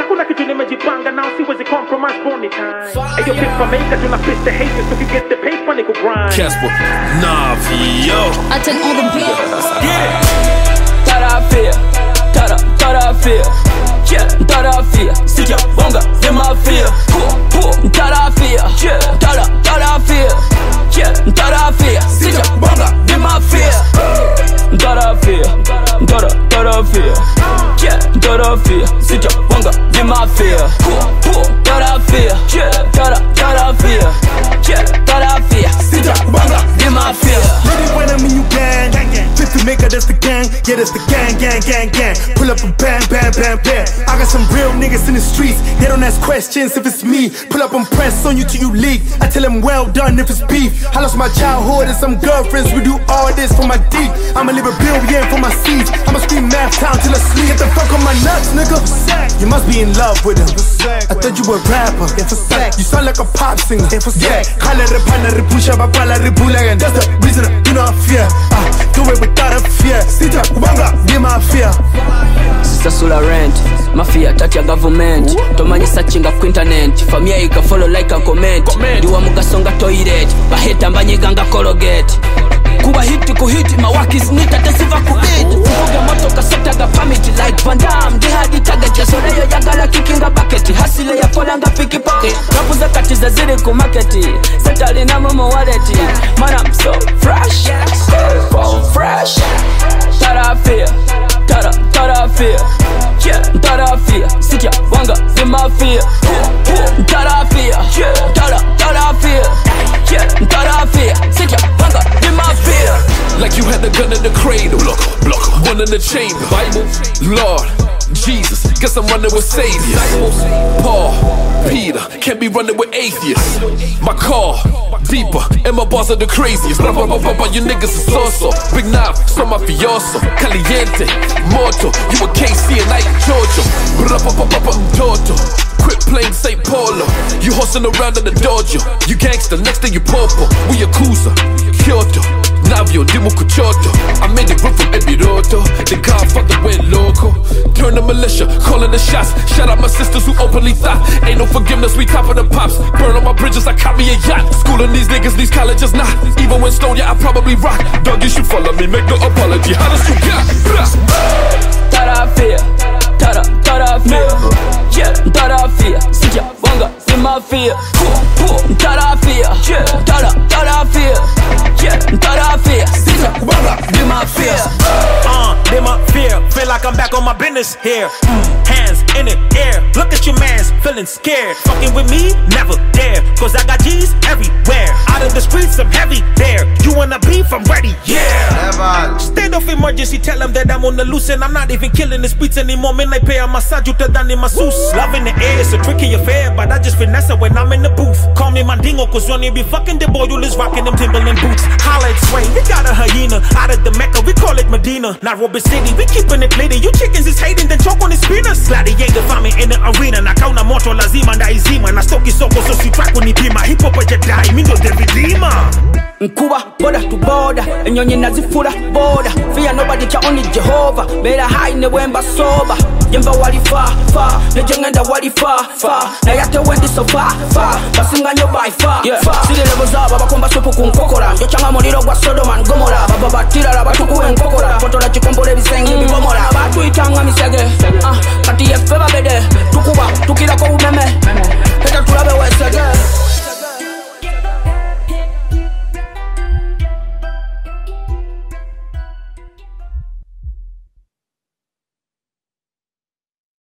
kuna kitu nimejipanga now siwezi compromise boni time. Ayo pipa maker tuna fist the haters so we get the paper nigga grind. Casper, Navio. I take all the bills. Get it. Tada fear, tada fear. Yeah, tada fear. Sit up, bonga, in my fear. Tada fear, yeah, tada fear. Yeah, tada fear. Sit up, bonga, in my fear. Tada fear, tada fear. Yeah, tada fear. Sit up, bonga, in my fear. Tada fear, yeah, tada fear. Yeah, tada fear. Sit up, bonga, in my fear. Ready when I'm in you gang. 50 maker, that's the gang. Yeah, that's the gang. Pull up and bang. I got some real niggas in the streets. They don't ask questions if it's me. Pull up and press on you till you leak. I tell them well done if it's beef. I lost my childhood and some girlfriends. We do all this for my deep. I'ma live a billion for my seeds. I'ma scream math town till I sleep. Get the fuck on my nuts, nigga. You must be in love with him. I thought you were a rapper. You sound like a pop singer. Yeah, call it a partner, push up, I call it a bullet. That's the reason I do not fear. Do it without a fear. Sit up, wanga, be my fear. Sister Sula rent, mafia tatia government. Tomanyisa chinga ku internet. Famia ika follow like and comment. Diwa mugasonga toilet. Baheta mbanyeganga cologate. Kuba hiti kuhiti mawakis nita tesiva kubit. Kubuga moto kaseta ga permit like Van Damme. Jihadi target ya soleyo yagala kikinga bucket. Hasile ya folanga piki pocket. Rapuza katiza ziri ku market. Setali na momo wallet. Man I'm so fresh, so fresh. Tada fear, tada fear. Yeah, tada fear. Sit ya, wanga, in my fear. Tada fear, yeah, tada fear. Yeah, tada fear. Sit ya, wanga, in my fear. Like you had the gun in the cradle, one in the chamber. Bible, Lord, Jesus, guess I'm running with saviors. Paul, Peter, can't be running with atheists. My car, deeper, and my bars are the craziest. You niggas is so big knife, so mafioso, caliente, mortal. You a KC and I Georgia. Toto. Quit playing St. Paulo. You horsing around in the dojo. You gangster, next thing you popo. We Yakuza, Kyoto, Navio, Dimu Kuchoto. I made it run from Ebiroto. The Godfather went loco. Turn the militia, calling the shots. Shout out my sisters who openly thought ain't no forgiveness, we top of the pops. Burn on my bridges, I caught me a yacht. Schooling these niggas, these colleges not. Even when stoned, yeah, I probably rock. Dog, you should follow me, make no apology. How does you got? Tada fear, tada fear. Yeah, tada fear. Sit ya, wanga, in my fear. Tada fear, yeah, tada fear. Yeah, tada fear. Sit ya, wanga, in my fear. They my fear. Feel like I'm back on my business here. Hands in the air. Look at your mans, feeling scared. Fucking with me, never dare. Cause I got G's everywhere. Out in the streets, I'm heavy there. You wanna beef, I'm ready, yeah. State of emergency, tell them that I'm on the loose. And I'm not even killing the streets anymore. Man, I pay a massage you to done in my suits. Love in the air, it's a tricky affair. But I just finesse it when I'm in the booth. Call me Mandingo, cause when you be fucking the boy, you is rocking them Timberland boots. Holla at Sway, we got a hyena. Out of the Mecca, we call it Medina. Nairobi City, we keeping it lady. You chickens is hating, then choke on his penis. Gladiator, find me in the arena. Na kauna moto lazima na izima. Na stoki soko so si track unipima. Hip hop Jedi, mindo the redeemer. Nkuba, border to border. Enyonyi nazifura border. Fear nobody cha only Jehovah. Better high ne wemba sober. Yemba wali far. Nejengenda wali far. Na yate wendi so far. Basinga nyo by far. Sile level zaba bakomba supu kunkokora. Yochanga moliro gwa Sodom and Gomorrah. Baba batira la batuku enkokora. Foto la chikombole bisengi bibomora. Batu itanga misege. Kati ye feba bede. Tuku